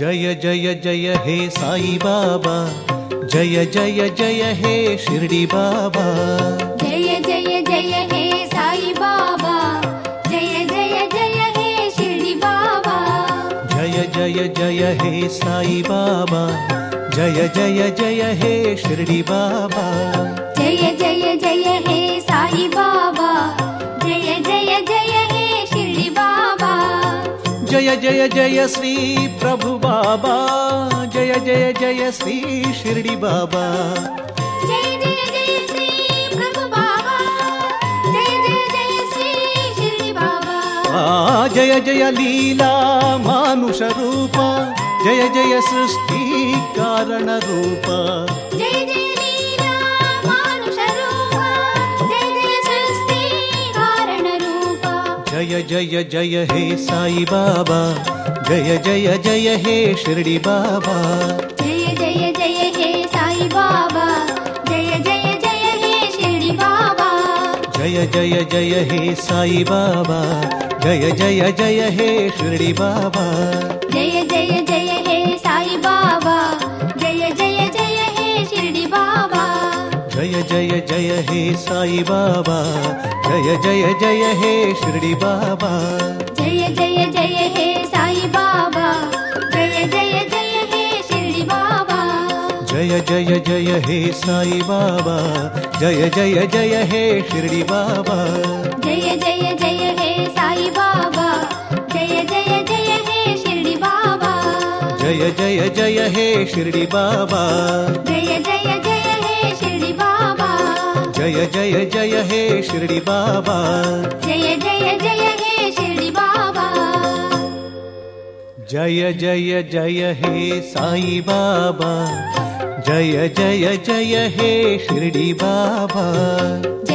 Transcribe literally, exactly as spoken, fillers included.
ಜಯ ಜಯ ಜಯ ಹೇ ಸಾಯಿ ಬಾಬಾ, ಜಯ ಜಯ ಜಯ ಹೇ ಶಿರ್ಡಿ ಬಾಬಾ. ಜಯ ಜಯ ಜಯ ಹೇ ಸಾಯಿ ಬಾಬಾ, ಜಯ ಜಯ ಜಯ ಹೇ ಶಿರ್ಡಿ ಬಾಬಾ. ಜಯ ಜಯ ಜಯ ಹೇ ಸಾಯಿ ಬಾಬಾ, ಜಯ ಜಯ ಜಯ ಹೇ ಶಿರ್ಡಿ ಬಾಬಾ. ಜಯ ಜಯ ಜಯ ಹೇ ಸಾಯಿ ಬಾಬಾ, ಜಯ ಜಯ ಜಯ ಹೇ ಶಿರ್ಡಿ ಬಾಬಾ. ಜಯ ಜಯ ಜಯ ಶ್ರೀ ಪ್ರಭು ಬಾಬಾ, ಜಯ ಜಯ ಜಯ ಶ್ರೀ ಶಿರ್ಡಿ ಬಾಬಾ. ಜಯ ಜಯ ಜಯ ಶ್ರೀ ಪ್ರಭು ಬಾಬಾ, ಜಯ ಜಯ ಜಯ ಶ್ರೀ ಶಿರ್ಡಿ ಬಾಬಾ. ಆ ಜಯ ಜಯ ಲೀಲಾ ಮಾನುಷ ರೂಪ, ಜಯ ಜಯ ಸೃಷ್ಟಿ ಕಾರಣ ರೂಪ. ಜಯ ಜಯ ಲೀಲಾ ಮಾನುಷ ರೂಪ, ಜಯ ಜಯ ಸೃಷ್ಟಿ ಕಾರಣ ರೂಪ. ಜಯ ಜಯ ಜಯ ಹೇ ಸಾಯಿ ಬಾಬಾ, ಜಯ ಜಯ ಜಯ ಹೇ ಶಿರ್ಡಿ ಬಾಬಾ. ಜಯ ಜಯ ಜಯ ಹೇ ಸಾಯಿ ಬಾಬಾ, ಜಯ ಜಯ ಜಯ ಹೇ ಶಿರ್ಡಿ ಬಾಬಾ. ಜಯ ಜಯ ಜಯ ಹೇ ಸಾಯಿ ಬಾಬಾ, ಜಯ ಜಯ ಜಯ ಹೇ ಶಿರ್ಡಿ ಬಾಬಾ. ಜಯ ಜಯ ಜಯ ಹೇ ಸಾಯಿ ಬಾಬಾ, ಜಯ ಜಯ ಜಯ ಹೇ ಶಿರ್ಡಿ ಬಾಬಾ. ಜಯ ಜಯ ಜಯ ಹೇ ಸಾಯಿ ಬಾಬಾ, ಜಯ ಜಯ ಜಯ ಹೇ ಶಿರ್ಡಿ ಬಾಬಾ. ಜಯ ಜಯ ಜಯ ಹೇ ಸಾಯಿ ಬಾಬಾ, ಜಯ ಜಯ ಜಯ ಹೇ ಶಿರ್ಡಿ ಬಾಬಾ. ಜಯ ಜಯ ಜಯ ಹೇ ಸಾಯಿ ಬಾಬಾ, ಜಯ ಜಯ ಜಯ ಹೇ ಶಿರ್ಡಿ ಬಾಬಾ. ಜಯ ಜಯ ಜಯ ಹೇ ಸಾಯಿ ಬಾಬಾ, ಜಯ ಜಯ ಜಯ ಹೇ ಶಿರ್ಡಿ ಬಾಬಾ. ಜಯ ಜಯ ಜಯ ಹೇ ಶಿರ್ಡಿ ಬಾಬಾ. ಜಯ ಜಯ ಜಯ ಹೇ ಶಿರ್ಡಿ ಬಾಬಾ. ಜಯ ಜಯ ಜಯ ಹೇ ಶಿರ್ಡಿ ಬಾಬಾ. ಜಯ ಜಯ ಜಯ ಹೇ ಶಿರ್ಡಿ ಬಾಬಾ. ಜಯ ಜಯ ಜಯ ಹೇ ಸಾಯಿ ಬಾಬಾ, ಜಯ ಜಯ ಜಯ ಹೇ ಶಿರ್ಡಿ ಬಾಬಾ.